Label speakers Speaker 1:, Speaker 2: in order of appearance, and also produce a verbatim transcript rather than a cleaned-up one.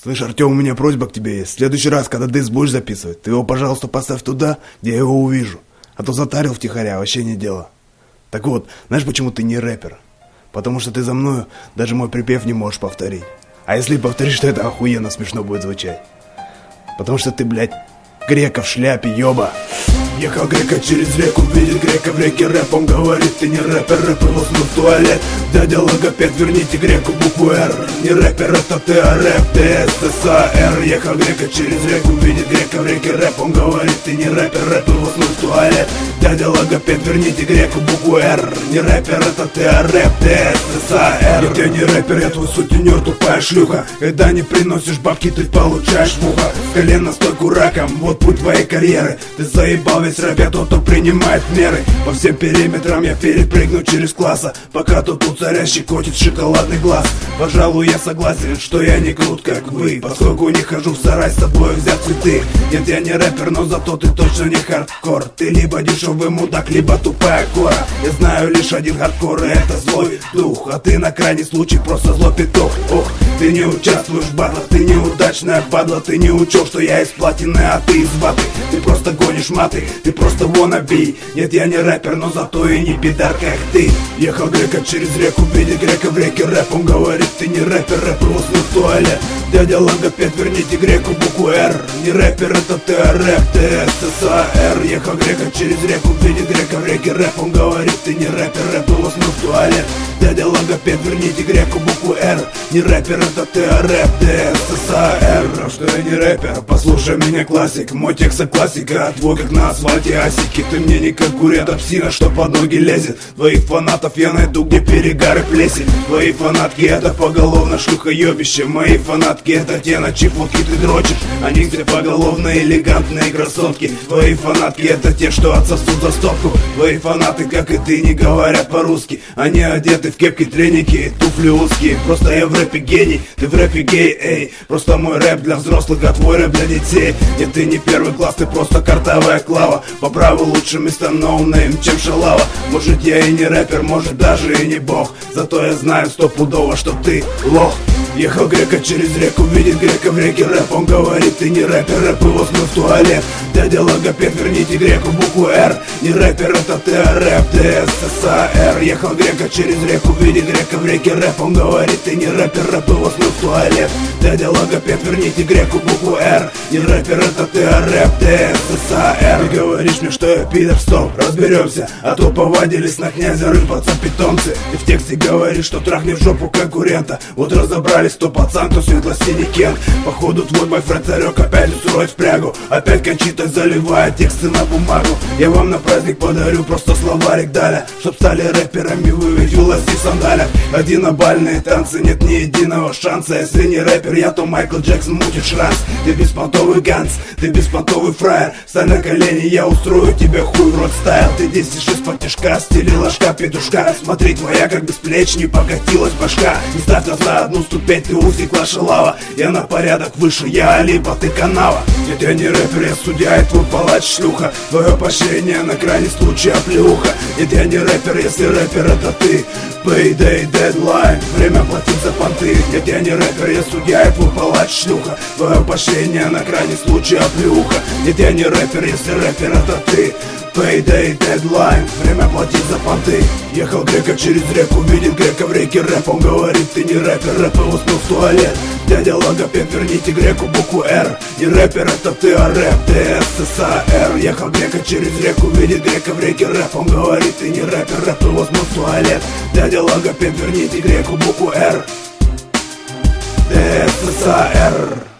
Speaker 1: Слышь, Артем, у меня просьба к тебе есть. В следующий раз, когда диск будешь записывать, ты его, пожалуйста, поставь туда, где я его увижу. А то затарил втихаря, вообще не дело. Так вот, знаешь, почему ты не рэпер? Потому что ты за мною даже мой припев не можешь повторить. А если повторишь, то это охуенно смешно будет звучать. Потому что ты, блядь, грека в шляпе, ёба. Ехал грека через реку, видит грека в реке рэп. Он говорит, ты не рэпер, рэп его снул в туалет. Дядя логопед, верните греку букву Р. Не рэпер, это ты, а рэп, ты эс эс а эр. Ехал грека через реку, видит грека в реке рэп. Он говорит, ты не рэпер, рэп его снул в туалет. Дядя логопед, верните греку букву Р. Не рэпер, это ты, а рэп, ты эс эс а эр. Я не рэпер, я твой сутенер, тупая шлюха. Когда не приносишь бабки, ты получаешь муха. С колена стойку раком, вот путь твоей карьеры. Ты заебал весь рэп, я тот, кто принимает меры. По всем периметрам я перепрыгну через класса, пока тут у царя щекочет шоколадный глаз. Пожалуй, я согласен, что я не крут, как вы, поскольку не хожу в сарай с собой взять цветы. Нет, я не рэпер, но зато ты точно не хардкор. Ты либо дешевый мудак, либо тупая кора. Я знаю лишь один хардкор, и это злой дух. А ты на крайний случай просто злой петух. Ох, ты не участвуешь в батлах, ты неудачная падла. Ты не учел, что я из платины, а ты из ваты. Ты просто гонишь маты, ты просто wannabe. Нет, я не рэпер, но зато и не пидар, как ты. Ехал грека через реку, видит грека в реке рэп. Он говорит, ты не рэпер, рэп его снул в туалет. Дядя логопед, верните греку букву Р. Не рэпер, это ты, а рэп, ты эс эс а эр. Ехал грека через реку, видит грека в реке рэп. Он говорит, ты не рэпер, рэп его снул в туалет. Дядя логопед, верните греку букву Р. Не рэпер, это ты, а рэп, ты эс эс а эр. Что я не рэпер, послушай меня, классик. Мой текст классика, а твой как на асфальте асики. Ты мне не конкурент, а псина, что под ноги лезет. Твоих фанатов я найду, где перегар и плесень. Твои фанатки это поголовно шлюхоебище. Мои фанатки это те, на чьи фотки ты дрочишь. Они все поголовно элегантные красотки. Твои фанатки это те, что отсосут за стопку. Твои фанаты, как и ты, не говорят по-русски. Они одеты в кепки, треники и туфли узкие. Просто я в рэпе гений, ты в рэпе гей, эй. Просто мой рэп для взрослых, а твой рэп для детей. Нет, ты не первый класс, ты просто картовая клава. По праву лучше мистер ноунейм, чем шалава. Может я и не рэпер, может даже и не бог. Зато я знаю стопудово, что ты лох. Ехал грека через реку, видит грека в реке рэп. Он говорит, ты не рэпер, рэп его снул в туалет. Дядя логопед, верните греку букву Р. Не рэпер, это ты, а рэп, ты эс эс а эр. Ехал грека через реку, видит грека в реке рэп. Он говорит, ты не рэпер, рэп его снул в туалет. Дядя логопед, верните греку букву Р. Не рэпер, это ты, а рэп, ты эс эс а эр. Ты говоришь мне, что я пидор, стоп, разберемся. А то повадились на князя рыпаться питомцы. Ты в тексте говоришь, что трахни в жопу конкурента. Вот разобрались, то пацан, то светло-синий кент. Походу твой бойфренд царек опять усуровать в прягу. Опять кончитой заливает тексты на бумагу. Я вам на праздник подарю просто словарик Даля, чтоб стали рэперами вы ведь в лосих сандалях. Одинобальные танцы, нет ни единого шанса. Если не рэпер я, то Майкл Джексон мутит шранс. Ты беспонтовый ганс, ты беспонтовый фраер. Стань на колени, я устрою тебе хуй в рот стайл. Ты десять из-под тяжка, в стиле ложка петушка. Смотри, твоя как без плеч не покатилась башка. Не ставь нас на одну ступень, ты усекла шалава. Я на порядок выше, я Алиба, ты канава. Нет, я не рэпер, я судья и твой палач шлюха. Твое поощрение на крайний случай оплеуха. Нет, я не рэпер, если рэпер это ты. Payday, deadline, время платить за понты. Нет, я не рэпер, я судья и твой палач шлюха. Твое поощрение на крайний случай оплеуха. Нет, я не рэпер, если рэпер это ты. Payday, deadline, время платить за понты. Ехал грека через реку, видит грека в реке рэп. Он говорит, ты не рэпер, рэп его снул в туалет. Дядя логопед, верните греку букву Р. Не рэпер, это ты, а рэп, ты эс эс а эр. Ехал грека через реку, видит грека в реке рэп. Он говорит, ты не рэпер, рэп его снул в туалет. Дядя логопед, верните греку букву Р. Ты эс эс а эр.